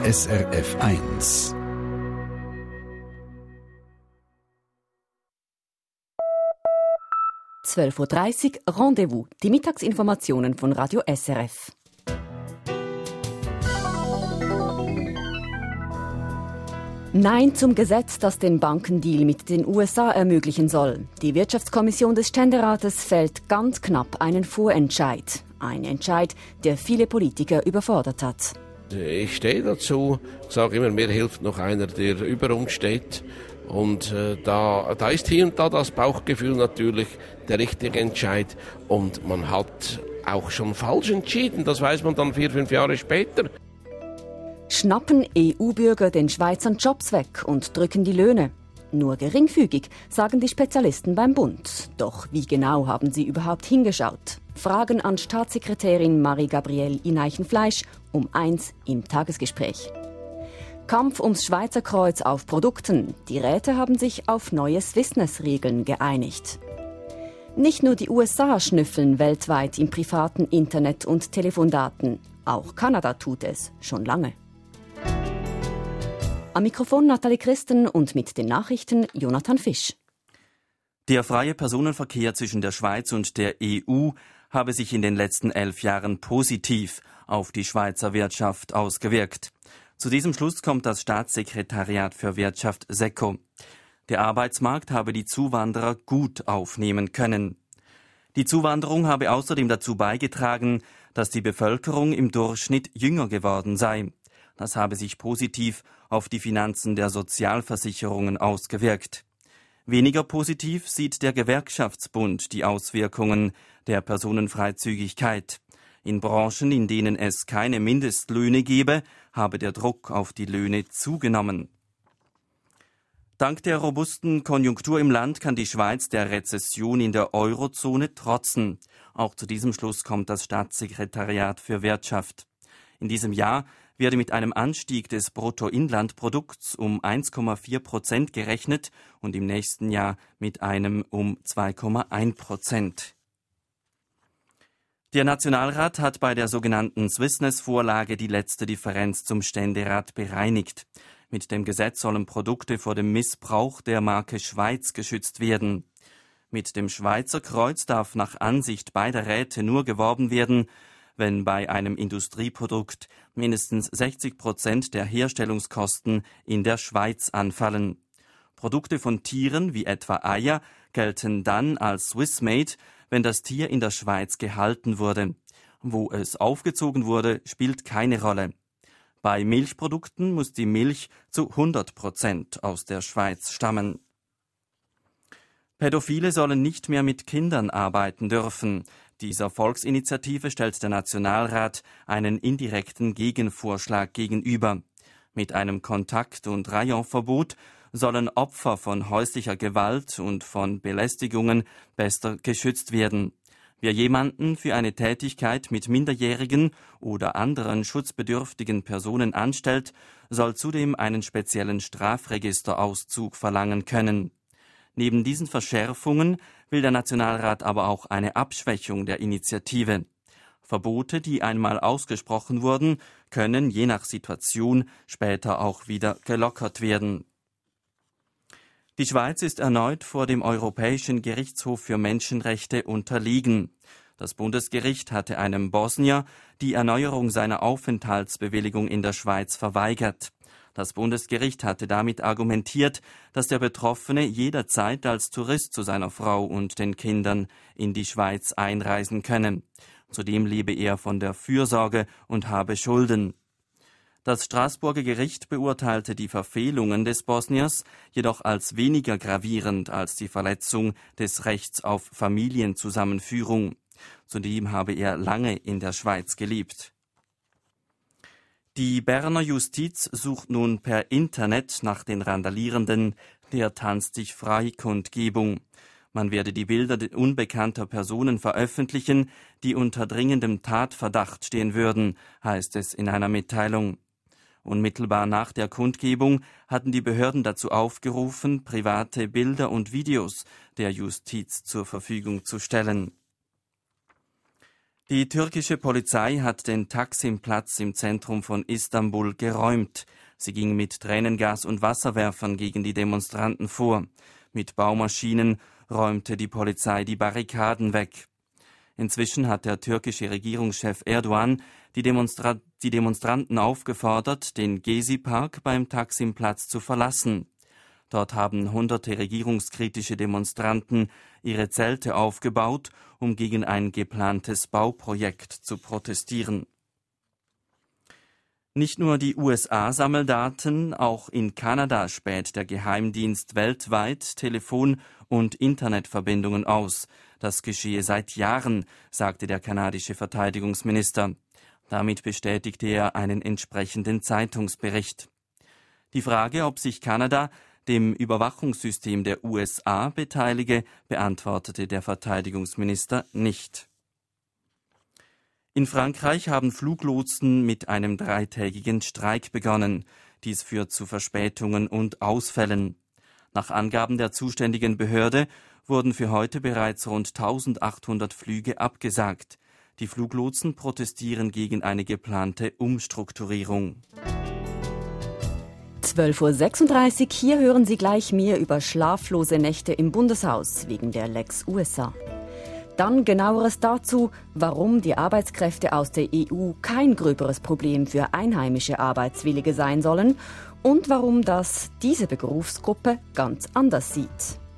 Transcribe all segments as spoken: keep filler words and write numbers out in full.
S R F eins. zwölf Uhr dreißig Rendezvous, die Mittagsinformationen von Radio S R F. Nein zum Gesetz, das den Bankendeal mit den U S A ermöglichen soll. Die Wirtschaftskommission des Ständerates fällt ganz knapp einen Vorentscheid. Ein Entscheid, der viele Politiker überfordert hat. Ich stehe dazu, sage immer, mir hilft noch einer, der über uns steht. Und äh, da, da ist hier und da das Bauchgefühl natürlich der richtige Entscheid. Und man hat auch schon falsch entschieden, das weiß man dann vier, fünf Jahre später. Schnappen E U-Bürger den Schweizern Jobs weg und drücken die Löhne? Nur geringfügig, sagen die Spezialisten beim Bund. Doch wie genau haben sie überhaupt hingeschaut? Fragen an Staatssekretärin Marie-Gabrielle Ineichen-Fleisch um eins im Tagesgespräch. Kampf ums Schweizer Kreuz auf Produkten. Die Räte haben sich auf neue Swissness-Regeln geeinigt. Nicht nur die U S A schnüffeln weltweit im privaten Internet- und Telefondaten. Auch Kanada tut es schon lange. Am Mikrofon Nathalie Christen und mit den Nachrichten Jonathan Fisch. Der freie Personenverkehr zwischen der Schweiz und der E U habe sich in den letzten elf Jahren positiv auf die Schweizer Wirtschaft ausgewirkt. Zu diesem Schluss kommt das Staatssekretariat für Wirtschaft SECO. Der Arbeitsmarkt habe die Zuwanderer gut aufnehmen können. Die Zuwanderung habe außerdem dazu beigetragen, dass die Bevölkerung im Durchschnitt jünger geworden sei. Das habe sich positiv auf die Finanzen der Sozialversicherungen ausgewirkt. Weniger positiv sieht der Gewerkschaftsbund die Auswirkungen der Personenfreizügigkeit. In Branchen, in denen es keine Mindestlöhne gebe, habe der Druck auf die Löhne zugenommen. Dank der robusten Konjunktur im Land kann die Schweiz der Rezession in der Eurozone trotzen. Auch zu diesem Schluss kommt das Staatssekretariat für Wirtschaft. In diesem Jahr werde mit einem Anstieg des Bruttoinlandprodukts um eins Komma vier Prozent gerechnet und im nächsten Jahr mit einem um zwei Komma eins Prozent. Der Nationalrat hat bei der sogenannten Swissness-Vorlage die letzte Differenz zum Ständerat bereinigt. Mit dem Gesetz sollen Produkte vor dem Missbrauch der Marke Schweiz geschützt werden. Mit dem Schweizer Kreuz darf nach Ansicht beider Räte nur geworben werden, wenn bei einem Industrieprodukt mindestens sechzig Prozent der Herstellungskosten in der Schweiz anfallen. Produkte von Tieren wie etwa Eier gelten dann als Swissmade, wenn das Tier in der Schweiz gehalten wurde. Wo es aufgezogen wurde, spielt keine Rolle. Bei Milchprodukten muss die Milch zu hundert Prozent aus der Schweiz stammen. Pädophile sollen nicht mehr mit Kindern arbeiten dürfen. Dieser Volksinitiative stellt der Nationalrat einen indirekten Gegenvorschlag gegenüber. Mit einem Kontakt- und Rayonverbot sollen Opfer von häuslicher Gewalt und von Belästigungen besser geschützt werden. Wer jemanden für eine Tätigkeit mit minderjährigen oder anderen schutzbedürftigen Personen anstellt, soll zudem einen speziellen Strafregisterauszug verlangen können. Neben diesen Verschärfungen will der Nationalrat aber auch eine Abschwächung der Initiative. Verbote, die einmal ausgesprochen wurden, können je nach Situation später auch wieder gelockert werden. Die Schweiz ist erneut vor dem Europäischen Gerichtshof für Menschenrechte unterliegen. Das Bundesgericht hatte einem Bosnier die Erneuerung seiner Aufenthaltsbewilligung in der Schweiz verweigert. Das Bundesgericht hatte damit argumentiert, dass der Betroffene jederzeit als Tourist zu seiner Frau und den Kindern in die Schweiz einreisen könne. Zudem lebe er von der Fürsorge und habe Schulden. Das Straßburger Gericht beurteilte die Verfehlungen des Bosniers jedoch als weniger gravierend als die Verletzung des Rechts auf Familienzusammenführung. Zudem habe er lange in der Schweiz gelebt. Die Berner Justiz sucht nun per Internet nach den Randalierenden der Tanz dich frei Kundgebung. Man werde die Bilder unbekannter Personen veröffentlichen, die unter dringendem Tatverdacht stehen würden, heißt es in einer Mitteilung. Unmittelbar nach der Kundgebung hatten die Behörden dazu aufgerufen, private Bilder und Videos der Justiz zur Verfügung zu stellen. Die türkische Polizei hat den Taksim-Platz im Zentrum von Istanbul geräumt. Sie ging mit Tränengas und Wasserwerfern gegen die Demonstranten vor. Mit Baumaschinen räumte die Polizei die Barrikaden weg. Inzwischen hat der türkische Regierungschef Erdogan die, Demonstra- die Demonstranten aufgefordert, den Gezi-Park beim Taksim-Platz zu verlassen. Dort haben hunderte regierungskritische Demonstranten ihre Zelte aufgebaut, um gegen ein geplantes Bauprojekt zu protestieren. Nicht nur die U S A sammeln Daten, auch in Kanada späht der Geheimdienst weltweit Telefon- und Internetverbindungen aus. Das geschehe seit Jahren, sagte der kanadische Verteidigungsminister. Damit bestätigte er einen entsprechenden Zeitungsbericht. Die Frage, ob sich Kanada dem Überwachungssystem der U S A beteilige, beantwortete der Verteidigungsminister nicht. In Frankreich haben Fluglotsen mit einem dreitägigen Streik begonnen. Dies führt zu Verspätungen und Ausfällen. Nach Angaben der zuständigen Behörde wurden für heute bereits rund eintausendachthundert Flüge abgesagt. Die Fluglotsen protestieren gegen eine geplante Umstrukturierung. zwölf Uhr sechsunddreißig, hier hören Sie gleich mehr über schlaflose Nächte im Bundeshaus wegen der Lex U S A. Dann genaueres dazu, warum die Arbeitskräfte aus der E U kein gröberes Problem für einheimische Arbeitswillige sein sollen und warum das diese Berufsgruppe ganz anders sieht.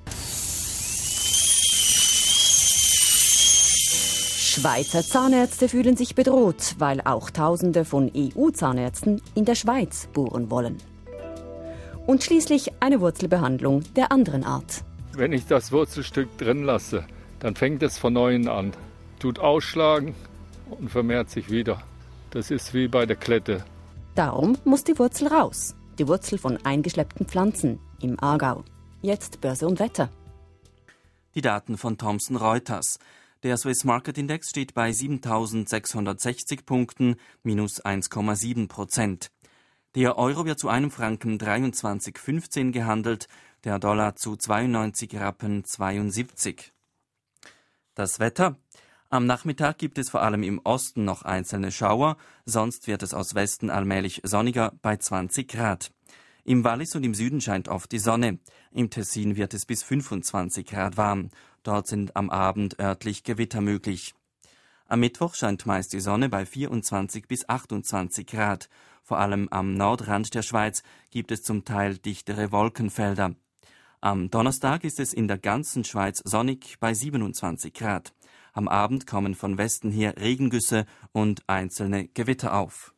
Schweizer Zahnärzte fühlen sich bedroht, weil auch Tausende von E U-Zahnärzten in der Schweiz bohren wollen. Und schließlich eine Wurzelbehandlung der anderen Art. Wenn ich das Wurzelstück drin lasse, dann fängt es von neuem an, tut ausschlagen und vermehrt sich wieder. Das ist wie bei der Klette. Darum muss die Wurzel raus. Die Wurzel von eingeschleppten Pflanzen im Aargau. Jetzt Börse und Wetter. Die Daten von Thomson Reuters. Der Swiss Market Index steht bei siebentausendsechshundertsechzig Punkten, minus eins Komma sieben Prozent. Der Euro wird zu einem Franken dreiundzwanzig Komma fünfzehn gehandelt, der Dollar zu zweiundneunzig Rappen zweiundsiebzig. Das Wetter. Am Nachmittag gibt es vor allem im Osten noch einzelne Schauer, sonst wird es aus Westen allmählich sonniger bei zwanzig Grad. Im Wallis und im Süden scheint oft die Sonne. Im Tessin wird es bis fünfundzwanzig Grad warm. Dort sind am Abend örtlich Gewitter möglich. Am Mittwoch scheint meist die Sonne bei vierundzwanzig bis achtundzwanzig Grad. Vor allem am Nordrand der Schweiz gibt es zum Teil dichtere Wolkenfelder. Am Donnerstag ist es in der ganzen Schweiz sonnig bei siebenundzwanzig Grad. Am Abend kommen von Westen her Regengüsse und einzelne Gewitter auf.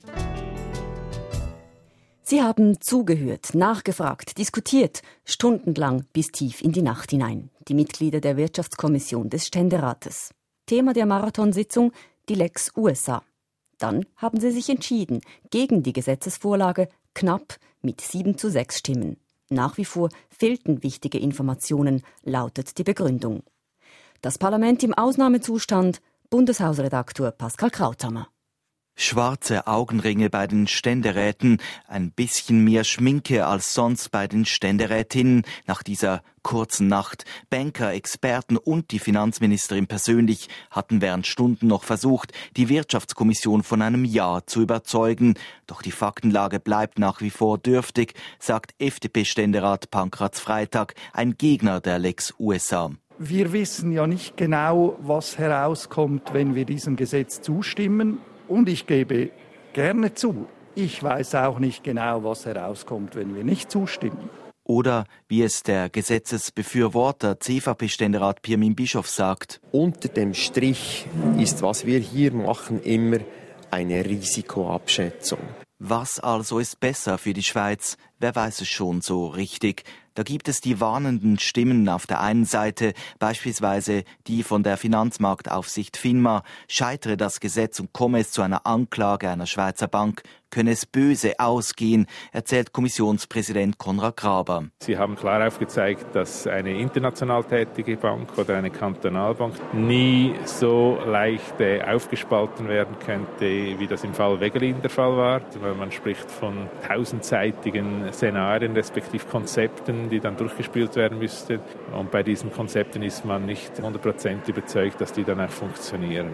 Sie haben zugehört, nachgefragt, diskutiert, stundenlang bis tief in die Nacht hinein. Die Mitglieder der Wirtschaftskommission des Ständerates. Thema der Marathonsitzung, die Lex U S A. Dann haben sie sich entschieden gegen die Gesetzesvorlage, knapp mit sieben zu sechs Stimmen. Nach wie vor fehlten wichtige Informationen, lautet die Begründung. Das Parlament im Ausnahmezustand, Bundeshausredaktor Pascal Krauthammer. Schwarze Augenringe bei den Ständeräten, ein bisschen mehr Schminke als sonst bei den Ständerätinnen nach dieser kurzen Nacht. Banker, Experten und die Finanzministerin persönlich hatten während Stunden noch versucht, die Wirtschaftskommission von einem Ja zu überzeugen. Doch die Faktenlage bleibt nach wie vor dürftig, sagt F D P-Ständerat Pankratz Freitag, ein Gegner der Lex U S A. Wir wissen ja nicht genau, was herauskommt, wenn wir diesem Gesetz zustimmen. Und ich gebe gerne zu, ich weiß auch nicht genau, was herauskommt, wenn wir nicht zustimmen. Oder wie es der Gesetzesbefürworter C V P-Ständerat Pirmin Bischof sagt. Unter dem Strich ist, was wir hier machen, immer eine Risikoabschätzung. Was also ist besser für die Schweiz? Wer weiß es schon so richtig? Da gibt es die warnenden Stimmen auf der einen Seite, beispielsweise die von der Finanzmarktaufsicht FINMA. Scheitere das Gesetz und komme es zu einer Anklage einer Schweizer Bank, könne es böse ausgehen, erzählt Kommissionspräsident Konrad Graber. Sie haben klar aufgezeigt, dass eine international tätige Bank oder eine Kantonalbank nie so leicht äh, aufgespalten werden könnte, wie das im Fall Wegelin der Fall war. Weil man spricht von tausendseitigen Szenarien respektive Konzepten, die dann durchgespielt werden müssten. Und bei diesen Konzepten ist man nicht hundert Prozent überzeugt, dass die dann auch funktionieren.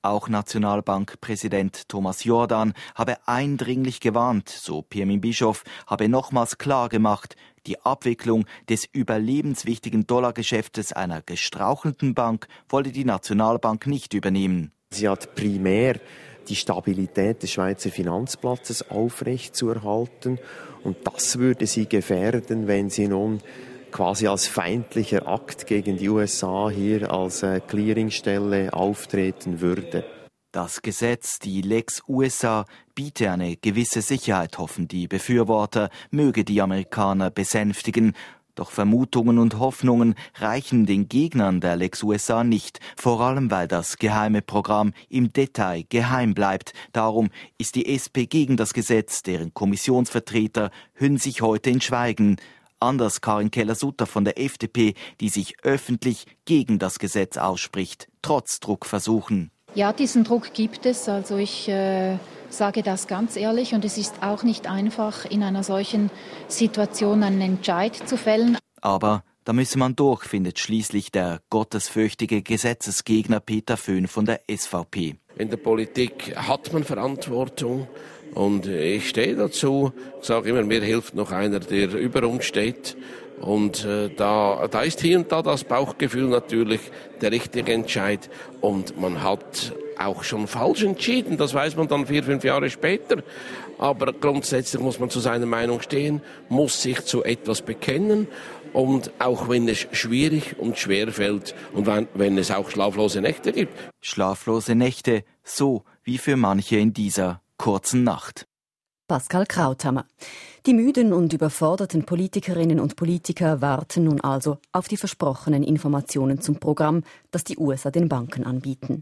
Auch Nationalbankpräsident Thomas Jordan habe eindringlich gewarnt, so Pirmin Bischof habe nochmals klar gemacht, die Abwicklung des überlebenswichtigen Dollargeschäftes einer gestrauchelnden Bank wolle die Nationalbank nicht übernehmen. Sie hat primär die Stabilität des Schweizer Finanzplatzes aufrechtzuerhalten und das würde sie gefährden, wenn sie nun quasi als feindlicher Akt gegen die U S A hier als Clearingstelle auftreten würde. Das Gesetz, die Lex U S A, biete eine gewisse Sicherheit, hoffen die Befürworter, möge die Amerikaner besänftigen. Doch Vermutungen und Hoffnungen reichen den Gegnern der Lex U S A nicht, vor allem weil das geheime Programm im Detail geheim bleibt. Darum ist die S P gegen das Gesetz, deren Kommissionsvertreter hüllen sich heute in Schweigen. Anders Karin Keller-Sutter von der F D P, die sich öffentlich gegen das Gesetz ausspricht, trotz Druckversuchen. Ja, diesen Druck gibt es. Also ich äh, sage das ganz ehrlich. Und es ist auch nicht einfach, in einer solchen Situation einen Entscheid zu fällen. Aber da müsse man durch, findet schließlich der gottesfürchtige Gesetzesgegner Peter Föhn von der S V P. In der Politik hat man Verantwortung und ich stehe dazu. Ich sage immer, mir hilft noch einer, der über uns steht. Und äh, da, da ist hier und da das Bauchgefühl natürlich der richtige Entscheid. Und man hat auch schon falsch entschieden, das weiß man dann vier, fünf Jahre später. Aber grundsätzlich muss man zu seiner Meinung stehen, muss sich zu etwas bekennen. Und auch wenn es schwierig und schwer fällt und wenn, wenn es auch schlaflose Nächte gibt. Schlaflose Nächte, so wie für manche in dieser kurzen Nacht. Pascal Krauthammer. Die müden und überforderten Politikerinnen und Politiker warten nun also auf die versprochenen Informationen zum Programm, das die U S A den Banken anbieten.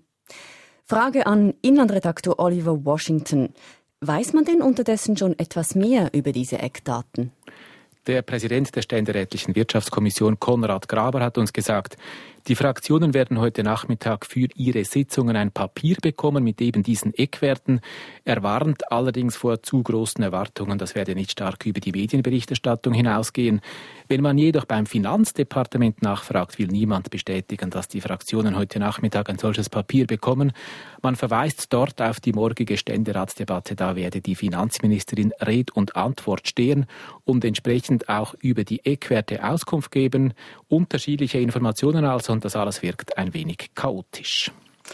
Frage an Inlandredaktor Oliver Washington. Weiß man denn unterdessen schon etwas mehr über diese Eckdaten? Der Präsident der Ständerätlichen Wirtschaftskommission, Konrad Graber, hat uns gesagt, die Fraktionen werden heute Nachmittag für ihre Sitzungen ein Papier bekommen mit eben diesen Eckwerten. Er warnt allerdings vor zu großen Erwartungen, das werde nicht stark über die Medienberichterstattung hinausgehen. Wenn man jedoch beim Finanzdepartement nachfragt, will niemand bestätigen, dass die Fraktionen heute Nachmittag ein solches Papier bekommen. Man verweist dort auf die morgige Ständeratsdebatte, da werde die Finanzministerin Red und Antwort stehen und entsprechend auch über die Eckwerte Auskunft geben. Unterschiedliche Informationen also, und das alles wirkt ein wenig chaotisch.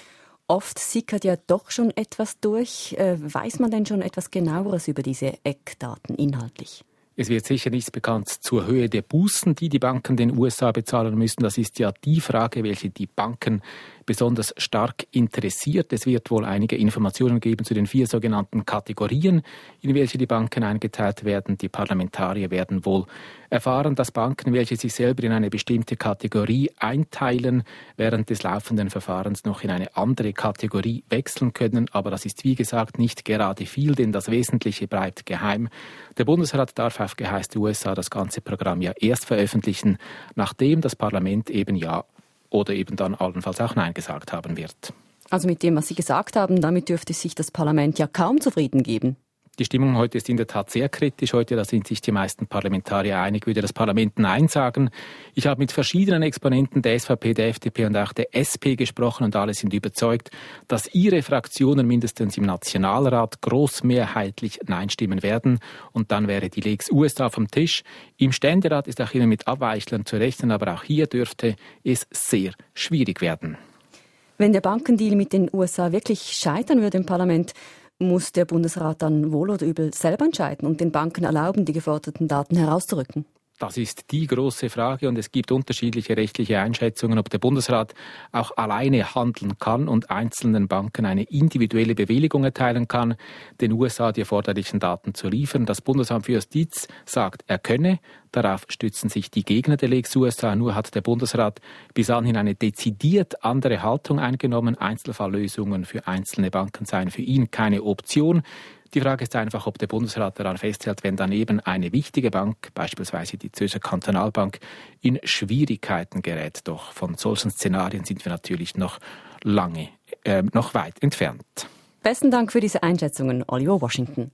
Oft sickert ja doch schon etwas durch. Äh, weiß man denn schon etwas Genaueres über diese Eckdaten inhaltlich? Es wird sicher nichts bekannt zur Höhe der Bußen, die die Banken den U S A bezahlen müssen. Das ist ja die Frage, welche die Banken besonders stark interessiert. Es wird wohl einige Informationen geben zu den vier sogenannten Kategorien, in welche die Banken eingeteilt werden. Die Parlamentarier werden wohl erfahren, dass Banken, welche sich selber in eine bestimmte Kategorie einteilen, während des laufenden Verfahrens noch in eine andere Kategorie wechseln können. Aber das ist, wie gesagt, nicht gerade viel, denn das Wesentliche bleibt geheim. Der Bundesrat darf aufgeheißt U S A das ganze Programm ja erst veröffentlichen, nachdem das Parlament eben ja oder eben dann allenfalls auch Nein gesagt haben wird. Also mit dem, was Sie gesagt haben, damit dürfte sich das Parlament ja kaum zufrieden geben. Die Stimmung heute ist in der Tat sehr kritisch. Heute, da sind sich die meisten Parlamentarier einig, würde das Parlament Nein sagen. Ich habe mit verschiedenen Exponenten der S V P, der F D P und auch der S P gesprochen und alle sind überzeugt, dass ihre Fraktionen mindestens im Nationalrat großmehrheitlich Nein stimmen werden. Und dann wäre die Lex U S A vom Tisch. Im Ständerat ist auch immer mit Abweichlern zu rechnen, aber auch hier dürfte es sehr schwierig werden. Wenn der Bankendeal mit den U S A wirklich scheitern würde im Parlament, muss der Bundesrat dann wohl oder übel selber entscheiden und den Banken erlauben, die geforderten Daten herauszurücken? Das ist die große Frage und es gibt unterschiedliche rechtliche Einschätzungen, ob der Bundesrat auch alleine handeln kann und einzelnen Banken eine individuelle Bewilligung erteilen kann, den U S A die erforderlichen Daten zu liefern. Das Bundesamt für Justiz sagt, er könne. Darauf stützen sich die Gegner der Lex U S A. Nur hat der Bundesrat bis anhin eine dezidiert andere Haltung eingenommen. Einzelfalllösungen für einzelne Banken seien für ihn keine Option. Die Frage ist einfach, ob der Bundesrat daran festhält, wenn daneben eine wichtige Bank, beispielsweise die Zürcher Kantonalbank, in Schwierigkeiten gerät. Doch von solchen Szenarien sind wir natürlich noch lange, äh, noch weit entfernt. Besten Dank für diese Einschätzungen, Oliver Washington.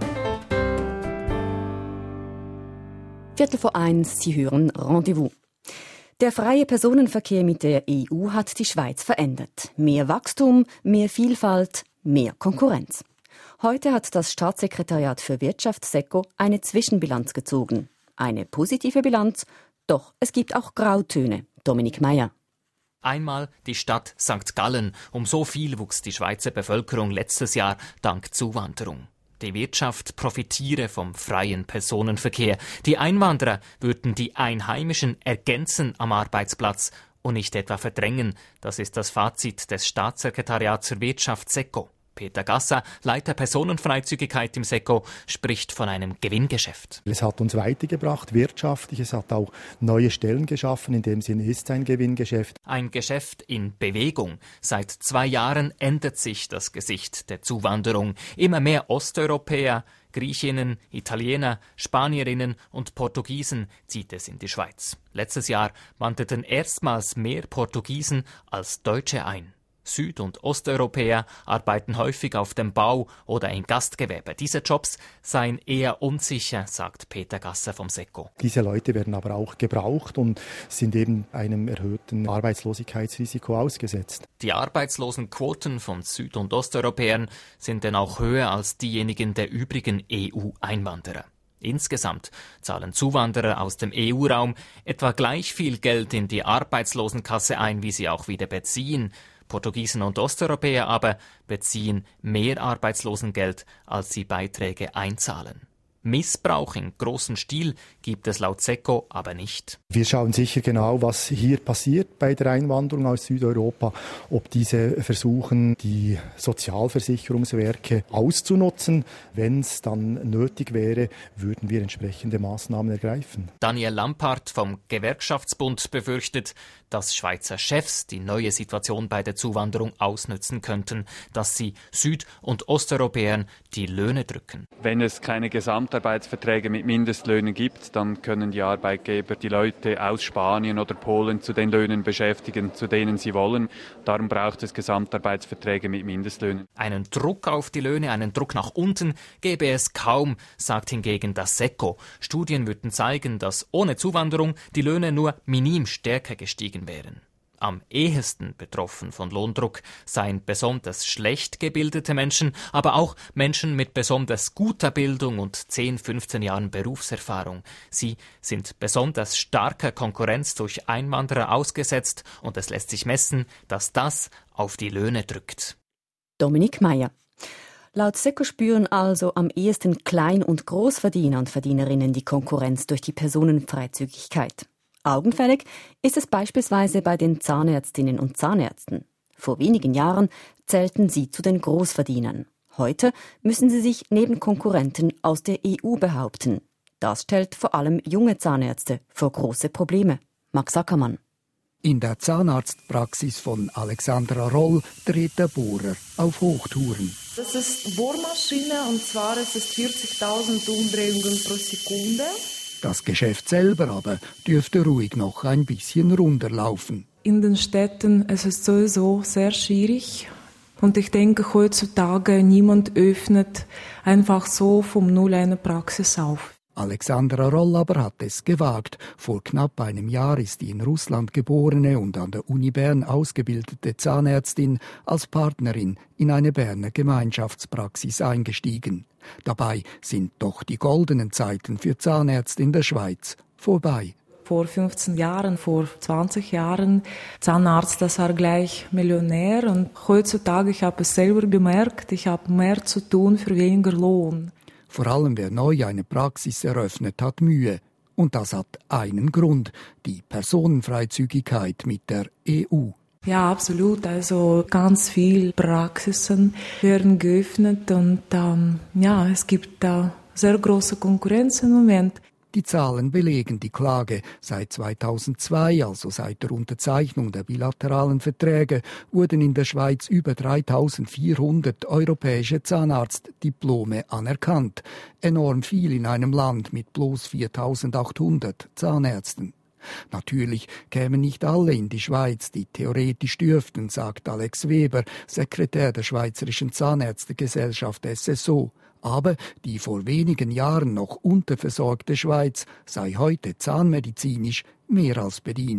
Viertel vor eins, Sie hören Rendezvous. Der freie Personenverkehr mit der E U hat die Schweiz verändert. Mehr Wachstum, mehr Vielfalt, mehr Konkurrenz. Heute hat das Staatssekretariat für Wirtschaft SECO eine Zwischenbilanz gezogen. Eine positive Bilanz, doch es gibt auch Grautöne. Dominik Meyer. Einmal die Stadt Sankt Gallen. Um so viel wuchs die Schweizer Bevölkerung letztes Jahr dank Zuwanderung. Die Wirtschaft profitiere vom freien Personenverkehr. Die Einwanderer würden die Einheimischen ergänzen am Arbeitsplatz und nicht etwa verdrängen. Das ist das Fazit des Staatssekretariats für Wirtschaft SECO. Peter Gasser, Leiter Personenfreizügigkeit im SECO, spricht von einem Gewinngeschäft. Es hat uns weitergebracht, wirtschaftlich. Es hat auch neue Stellen geschaffen. In dem Sinne ist es ein Gewinngeschäft. Ein Geschäft in Bewegung. Seit zwei Jahren ändert sich das Gesicht der Zuwanderung. Immer mehr Osteuropäer, Griechinnen, Italiener, Spanierinnen und Portugiesen zieht es in die Schweiz. Letztes Jahr wanderten erstmals mehr Portugiesen als Deutsche ein. Süd- und Osteuropäer arbeiten häufig auf dem Bau oder im Gastgewerbe. Diese Jobs seien eher unsicher, sagt Peter Gasser vom SECO. Diese Leute werden aber auch gebraucht und sind eben einem erhöhten Arbeitslosigkeitsrisiko ausgesetzt. Die Arbeitslosenquoten von Süd- und Osteuropäern sind denn auch höher als diejenigen der übrigen E U-Einwanderer. Insgesamt zahlen Zuwanderer aus dem E U-Raum etwa gleich viel Geld in die Arbeitslosenkasse ein, wie sie auch wieder beziehen. Portugiesen und Osteuropäer aber beziehen mehr Arbeitslosengeld, als sie Beiträge einzahlen. Missbrauch in großem Stil gibt es laut SECO aber nicht. Wir schauen sicher genau, was hier passiert bei der Einwanderung aus Südeuropa, ob diese versuchen, die Sozialversicherungswerke auszunutzen. Wenn es dann nötig wäre, würden wir entsprechende Maßnahmen ergreifen. Daniel Lampart vom Gewerkschaftsbund befürchtet, dass Schweizer Chefs die neue Situation bei der Zuwanderung ausnützen könnten, dass sie Süd- und Osteuropäern die Löhne drücken. Wenn es keine Gesamtarbeitsverträge mit Mindestlöhnen gibt, dann können die Arbeitgeber die Leute aus Spanien oder Polen zu den Löhnen beschäftigen, zu denen sie wollen. Darum braucht es Gesamtarbeitsverträge mit Mindestlöhnen. Einen Druck auf die Löhne, einen Druck nach unten gäbe es kaum, sagt hingegen das SECO. Studien würden zeigen, dass ohne Zuwanderung die Löhne nur minim stärker gestiegen wären. Am ehesten betroffen von Lohndruck seien besonders schlecht gebildete Menschen, aber auch Menschen mit besonders guter Bildung und zehn, fünfzehn Jahren Berufserfahrung. Sie sind besonders starker Konkurrenz durch Einwanderer ausgesetzt und es lässt sich messen, dass das auf die Löhne drückt. Dominik Meyer. Laut SECO spüren also am ehesten Klein- und Großverdiener und Verdienerinnen die Konkurrenz durch die Personenfreizügigkeit. Augenfällig ist es beispielsweise bei den Zahnärztinnen und Zahnärzten. Vor wenigen Jahren zählten sie zu den Großverdienern. Heute müssen sie sich neben Konkurrenten aus der E U behaupten. Das stellt vor allem junge Zahnärzte vor große Probleme. Max Ackermann. In der Zahnarztpraxis von Alexandra Roll dreht der Bohrer auf Hochtouren. Das ist Bohrmaschine und zwar ist es vierzigtausend Umdrehungen pro Sekunde. Das Geschäft selber aber dürfte ruhig noch ein bisschen runterlaufen. In den Städten ist es sowieso sehr schwierig. Und ich denke, heutzutage niemand öffnet einfach so vom Null eine Praxis auf. Alexandra Roll aber hat es gewagt. Vor knapp einem Jahr ist die in Russland geborene und an der Uni Bern ausgebildete Zahnärztin als Partnerin in eine Berner Gemeinschaftspraxis eingestiegen. Dabei sind doch die goldenen Zeiten für Zahnärzte in der Schweiz vorbei. Vor fünfzehn Jahren, vor zwanzig Jahren, Zahnarzt, das war gleich Millionär. Und heutzutage, ich habe es selber gemerkt, ich habe mehr zu tun für weniger Lohn. Vor allem wer neu eine Praxis eröffnet, hat Mühe. Und das hat einen Grund, die Personenfreizügigkeit mit der E U. Ja, absolut. Also ganz viele Praxisen werden geöffnet und ähm, ja, es gibt da sehr große Konkurrenz im Moment. Die Zahlen belegen die Klage. Seit zweitausendzwei, also seit der Unterzeichnung der bilateralen Verträge, wurden in der Schweiz über dreitausendvierhundert europäische Zahnarztdiplome anerkannt. Enorm viel in einem Land mit bloß viertausendachthundert Zahnärzten. Natürlich kämen nicht alle in die Schweiz, die theoretisch dürften, sagt Alex Weber, Sekretär der Schweizerischen Zahnärztegesellschaft S S O. Aber die vor wenigen Jahren noch unterversorgte Schweiz sei heute zahnmedizinisch mehr als bedient.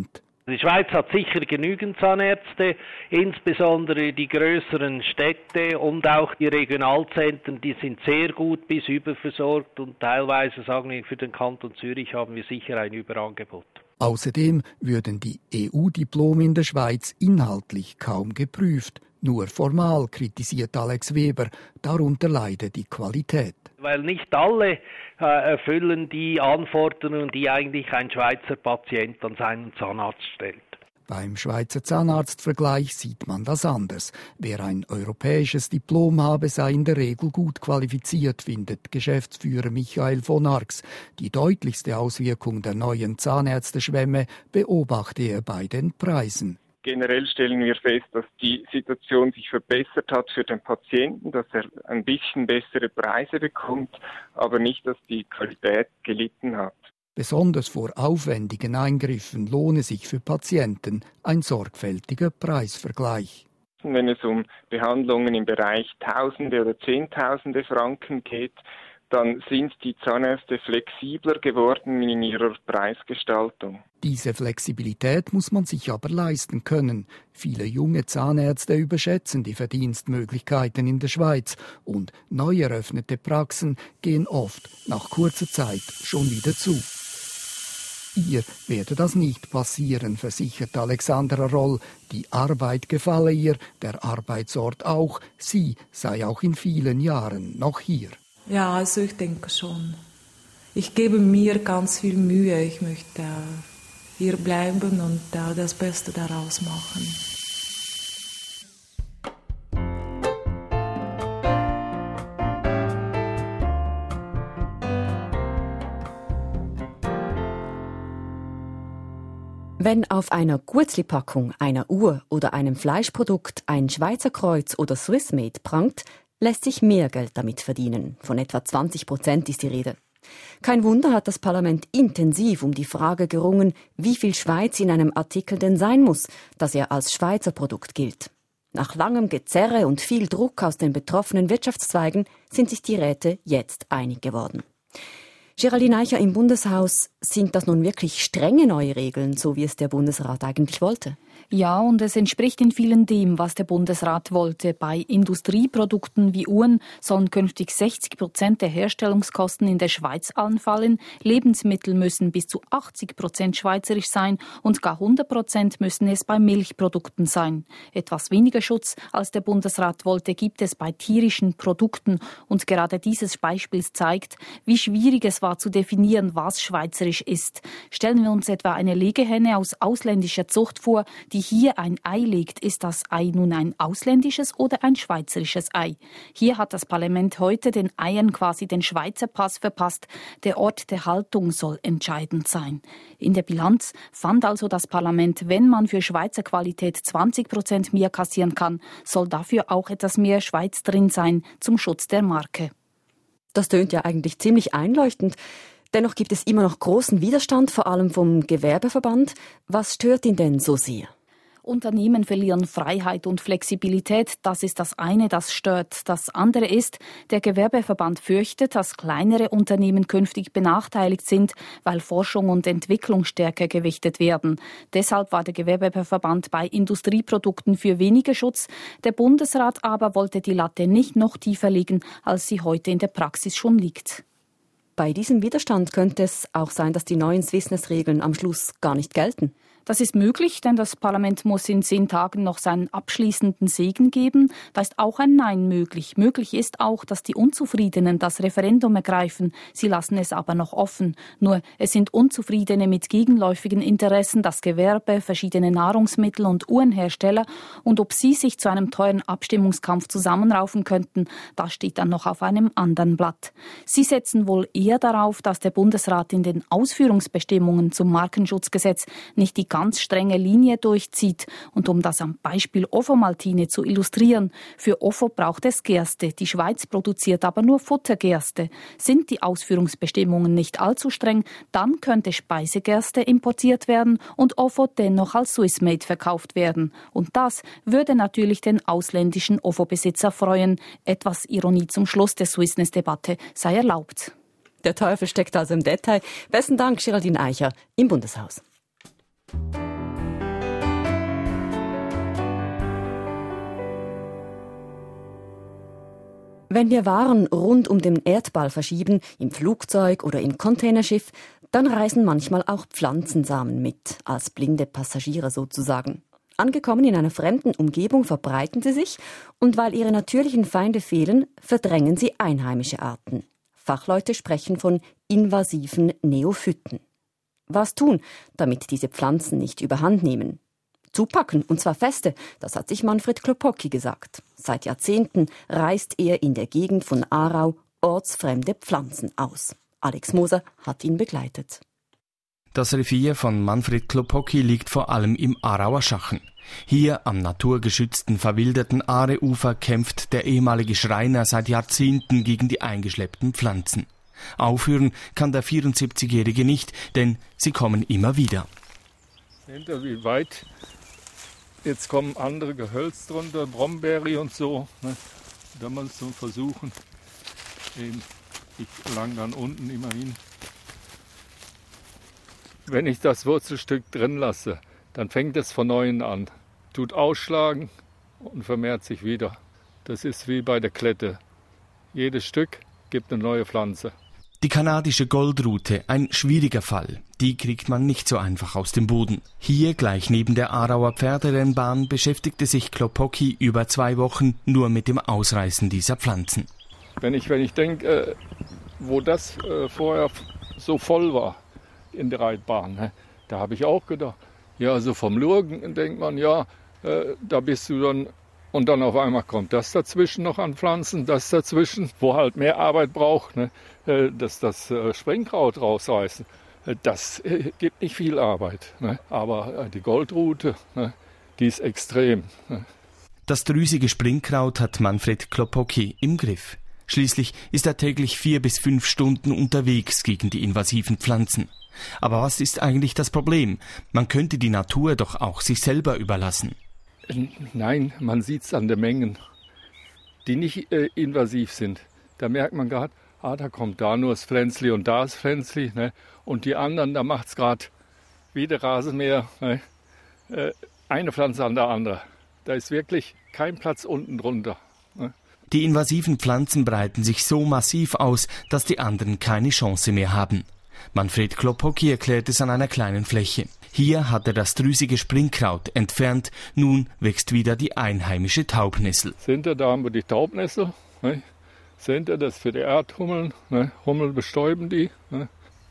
Die Schweiz hat sicher genügend Zahnärzte, insbesondere die größeren Städte und auch die Regionalzentren, die sind sehr gut bis überversorgt und teilweise, sagen wir, für den Kanton Zürich haben wir sicher ein Überangebot. Außerdem würden die E U-Diplome in der Schweiz inhaltlich kaum geprüft. Nur formal, kritisiert Alex Weber, darunter leide die Qualität. Weil nicht alle äh, erfüllen die Anforderungen, die eigentlich ein Schweizer Patient an seinen Zahnarzt stellt. Beim Schweizer Zahnarztvergleich sieht man das anders. Wer ein europäisches Diplom habe, sei in der Regel gut qualifiziert, findet Geschäftsführer Michael von Arx. Die deutlichste Auswirkung der neuen Zahnärzteschwemme beobachte er bei den Preisen. Generell stellen wir fest, dass die Situation sich verbessert hat für den Patienten, dass er ein bisschen bessere Preise bekommt, aber nicht, dass die Qualität gelitten hat. Besonders vor aufwendigen Eingriffen lohne sich für Patienten ein sorgfältiger Preisvergleich. Wenn es um Behandlungen im Bereich Tausende oder Zehntausende Franken geht, dann sind die Zahnärzte flexibler geworden in ihrer Preisgestaltung. Diese Flexibilität muss man sich aber leisten können. Viele junge Zahnärzte überschätzen die Verdienstmöglichkeiten in der Schweiz und neu eröffnete Praxen gehen oft nach kurzer Zeit schon wieder zu. Ihr werde das nicht passieren, versichert Alexandra Roll. Die Arbeit gefalle ihr, der Arbeitsort auch. Sie sei auch in vielen Jahren noch hier. Ja, also ich denke schon. Ich gebe mir ganz viel Mühe. Ich möchte hier bleiben und das Beste daraus machen. Wenn auf einer Guetzli-Packung, einer Uhr oder einem Fleischprodukt ein Schweizer Kreuz oder Swissmade prangt, lässt sich mehr Geld damit verdienen. Von etwa zwanzig Prozent ist die Rede. Kein Wunder, hat das Parlament intensiv um die Frage gerungen, wie viel Schweiz in einem Artikel denn sein muss, dass er als Schweizer Produkt gilt. Nach langem Gezerre und viel Druck aus den betroffenen Wirtschaftszweigen sind sich die Räte jetzt einig geworden. Geraldine Eicher im Bundeshaus, sind das nun wirklich strenge neue Regeln, so wie es der Bundesrat eigentlich wollte? Ja, und es entspricht in vielen dem, was der Bundesrat wollte. Bei Industrieprodukten wie Uhren sollen künftig sechzig Prozent der Herstellungskosten in der Schweiz anfallen. Lebensmittel müssen bis zu achtzig Prozent schweizerisch sein und gar hundert Prozent müssen es bei Milchprodukten sein. Etwas weniger Schutz, als der Bundesrat wollte, gibt es bei tierischen Produkten. Und gerade dieses Beispiel zeigt, wie schwierig es war zu definieren, was schweizerisch ist. Stellen wir uns etwa eine Legehenne aus ausländischer Zucht vor, die hier ein Ei legt. Ist das Ei nun ein ausländisches oder ein schweizerisches Ei? Hier hat das Parlament heute den Eiern quasi den Schweizer Pass verpasst. Der Ort der Haltung soll entscheidend sein. In der Bilanz fand also das Parlament, wenn man für Schweizer Qualität zwanzig Prozent mehr kassieren kann, soll dafür auch etwas mehr Schweiz drin sein zum Schutz der Marke. Das tönt ja eigentlich ziemlich einleuchtend. Dennoch gibt es immer noch großen Widerstand, vor allem vom Gewerbeverband. Was stört ihn denn so sehr? Unternehmen verlieren Freiheit und Flexibilität. Das ist das eine, das stört. Das andere ist, der Gewerbeverband fürchtet, dass kleinere Unternehmen künftig benachteiligt sind, weil Forschung und Entwicklung stärker gewichtet werden. Deshalb war der Gewerbeverband bei Industrieprodukten für weniger Schutz. Der Bundesrat aber wollte die Latte nicht noch tiefer legen, als sie heute in der Praxis schon liegt. Bei diesem Widerstand könnte es auch sein, dass die neuen Swissness-Regeln am Schluss gar nicht gelten. Das ist möglich, denn das Parlament muss in zehn Tagen noch seinen abschließenden Segen geben. Da ist auch ein Nein möglich. Möglich ist auch, dass die Unzufriedenen das Referendum ergreifen. Sie lassen es aber noch offen. Nur es sind Unzufriedene mit gegenläufigen Interessen, das Gewerbe, verschiedene Nahrungsmittel und Uhrenhersteller. Und ob sie sich zu einem teuren Abstimmungskampf zusammenraufen könnten, das steht dann noch auf einem anderen Blatt. Sie setzen wohl eher darauf, dass der Bundesrat in den Ausführungsbestimmungen zum Markenschutzgesetz nicht die ganz strenge Linie durchzieht. Und um das am Beispiel Ofo-Maltine zu illustrieren, für Ofo braucht es Gerste. Die Schweiz produziert aber nur Futtergerste. Sind die Ausführungsbestimmungen nicht allzu streng, dann könnte Speisegerste importiert werden und Ofo dennoch als Swissmade verkauft werden. Und das würde natürlich den ausländischen Ofo-Besitzer freuen. Etwas Ironie zum Schluss der Swissness-Debatte sei erlaubt. Der Teufel steckt also im Detail. Besten Dank, Geraldine Eicher im Bundeshaus. Wenn wir Waren rund um den Erdball verschieben, im Flugzeug oder im Containerschiff, dann reisen manchmal auch Pflanzensamen mit, als blinde Passagiere sozusagen. Angekommen in einer fremden Umgebung verbreiten sie sich und weil ihre natürlichen Feinde fehlen, verdrängen sie einheimische Arten. Fachleute sprechen von invasiven Neophyten. Was tun, damit diese Pflanzen nicht überhand nehmen? Zupacken, und zwar feste, das hat sich Manfred Kropocki gesagt. Seit Jahrzehnten reißt er in der Gegend von Aarau ortsfremde Pflanzen aus. Alex Moser hat ihn begleitet. Das Revier von Manfred Kropocki liegt vor allem im Aarauer Schachen. Hier am naturgeschützten, verwilderten Aareufer kämpft der ehemalige Schreiner seit Jahrzehnten gegen die eingeschleppten Pflanzen. Aufhören kann der vierundsiebzigjährige nicht, denn sie kommen immer wieder. Seht ihr, wie weit? Jetzt kommen andere Gehölz drunter, Brombeere und so. Ne? Da muss man so versuchen. Ich lang dann unten immerhin. Wenn ich das Wurzelstück drin lasse, dann fängt es von neuem an. Tut ausschlagen und vermehrt sich wieder. Das ist wie bei der Klette. Jedes Stück gibt eine neue Pflanze. Die kanadische Goldrute, ein schwieriger Fall. Die kriegt man nicht so einfach aus dem Boden. Hier, gleich neben der Aarauer Pferderennbahn, beschäftigte sich Kropocki über zwei Wochen nur mit dem Ausreißen dieser Pflanzen. Wenn ich, wenn ich denke, äh, wo das äh, vorher so voll war in der Reitbahn, ne, da habe ich auch gedacht, ja, also vom Lurgen denkt man, ja, äh, da bist du dann. Und dann auf einmal kommt das dazwischen noch an Pflanzen, das dazwischen, wo halt mehr Arbeit braucht, ne, dass das Springkraut rausreißen. Das gibt nicht viel Arbeit. Ne, aber die Goldrute, ne, die ist extrem. Ne. Das drüsige Springkraut hat Manfred Kropocki im Griff. Schließlich ist er täglich vier bis fünf Stunden unterwegs gegen die invasiven Pflanzen. Aber was ist eigentlich das Problem? Man könnte die Natur doch auch sich selber überlassen. Nein, man sieht es an den Mengen, die nicht äh, invasiv sind. Da merkt man gerade, ah, da kommt da nur das Pflänzli und da das Pflänzli. Ne? Und die anderen, da macht es gerade wie der Rasenmäher, ne? äh, eine Pflanze an der anderen. Da ist wirklich kein Platz unten drunter. Ne? Die invasiven Pflanzen breiten sich so massiv aus, dass die anderen keine Chance mehr haben. Manfred Kropocki erklärt es an einer kleinen Fläche. Hier hat er das drüsige Springkraut entfernt, nun wächst wieder die einheimische Taubnessel. Seht ihr, da haben wir die Taubnessel. Ne? Seht ihr, das für die Erdhummeln. Ne? Hummel bestäuben die. Ne?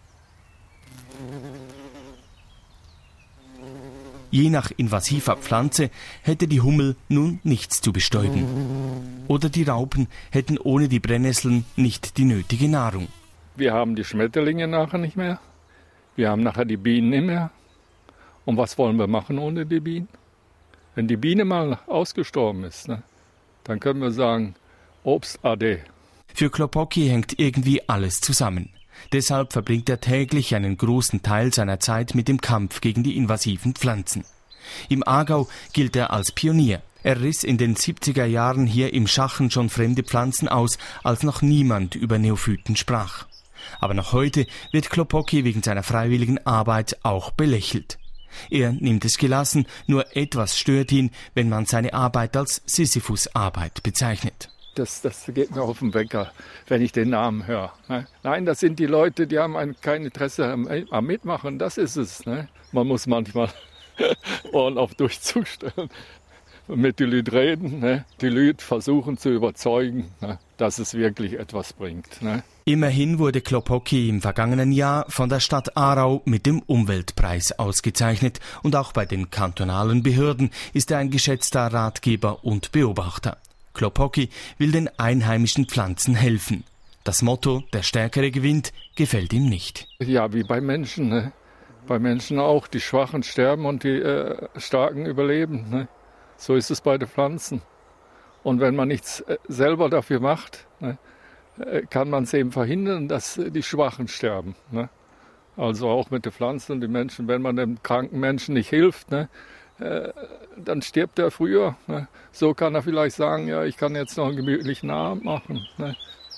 Je nach invasiver Pflanze hätte die Hummel nun nichts zu bestäuben. Oder die Raupen hätten ohne die Brennnesseln nicht die nötige Nahrung. Wir haben die Schmetterlinge nachher nicht mehr. Wir haben nachher die Bienen nicht mehr. Und was wollen wir machen ohne die Bienen? Wenn die Biene mal ausgestorben ist, ne, dann können wir sagen, Obst ade. Für Kropocki hängt irgendwie alles zusammen. Deshalb verbringt er täglich einen großen Teil seiner Zeit mit dem Kampf gegen die invasiven Pflanzen. Im Aargau gilt er als Pionier. Er riss in den siebziger Jahren hier im Schachen schon fremde Pflanzen aus, als noch niemand über Neophyten sprach. Aber noch heute wird Kropocki wegen seiner freiwilligen Arbeit auch belächelt. Er nimmt es gelassen, nur etwas stört ihn, wenn man seine Arbeit als Sisyphus-Arbeit bezeichnet. Das, das geht mir auf den Wecker, wenn ich den Namen höre. Ne? Nein, das sind die Leute, die haben ein, kein Interesse am, am Mitmachen, das ist es. Ne? Man muss manchmal Ohren auf Durchzug stellen, mit den Leuten reden, ne? Die Leute versuchen zu überzeugen, ne? Dass es wirklich etwas bringt. Ne? Immerhin wurde Kropocki im vergangenen Jahr von der Stadt Aarau mit dem Umweltpreis ausgezeichnet und auch bei den kantonalen Behörden ist er ein geschätzter Ratgeber und Beobachter. Kropocki will den einheimischen Pflanzen helfen. Das Motto, der Stärkere gewinnt, gefällt ihm nicht. Ja, wie bei Menschen. Ne? Bei Menschen auch. Die Schwachen sterben und die äh, Starken überleben. Ne? So ist es bei den Pflanzen. Und wenn man nichts äh, selber dafür macht, ne, äh, kann man es eben verhindern, dass äh, die Schwachen sterben. Ne? Also auch mit den Pflanzen und den Menschen. Wenn man dem kranken Menschen nicht hilft, ne, äh, dann stirbt er früher. Ne? So kann er vielleicht sagen, ja, ich kann jetzt noch einen gemütlichen Abend machen. Ne?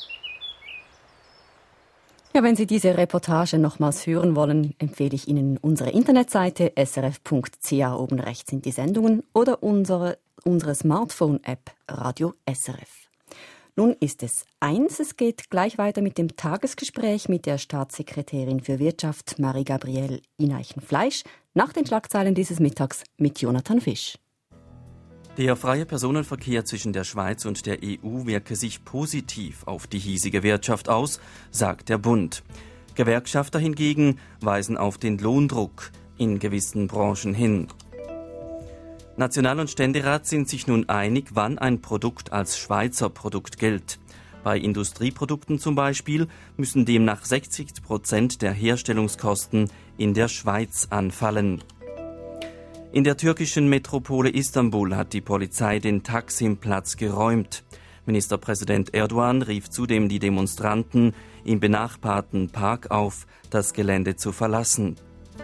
Ja, wenn Sie diese Reportage nochmals hören wollen, empfehle ich Ihnen unsere Internetseite s r f punkt c a. Oben rechts sind die Sendungen oder unsere, unsere Smartphone-App Radio S R F. Nun ist es eins. Es geht gleich weiter mit dem Tagesgespräch mit der Staatssekretärin für Wirtschaft Marie-Gabrielle Ineichen-Fleisch nach den Schlagzeilen dieses Mittags mit Jonathan Fisch. Der freie Personenverkehr zwischen der Schweiz und der E U wirke sich positiv auf die hiesige Wirtschaft aus, sagt der Bund. Gewerkschafter hingegen weisen auf den Lohndruck in gewissen Branchen hin. National- und Ständerat sind sich nun einig, wann ein Produkt als Schweizer Produkt gilt. Bei Industrieprodukten zum Beispiel müssen demnach sechzig Prozent der Herstellungskosten in der Schweiz anfallen. In der türkischen Metropole Istanbul hat die Polizei den Taksim-Platz geräumt. Ministerpräsident Erdogan rief zudem die Demonstranten im benachbarten Park auf, das Gelände zu verlassen.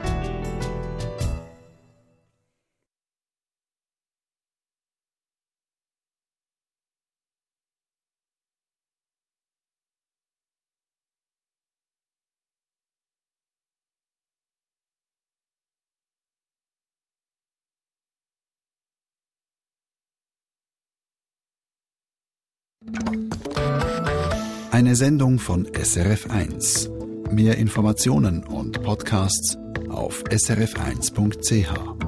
Eine Sendung von S R F eins. Mehr Informationen und Podcasts auf s r f eins punkt c h.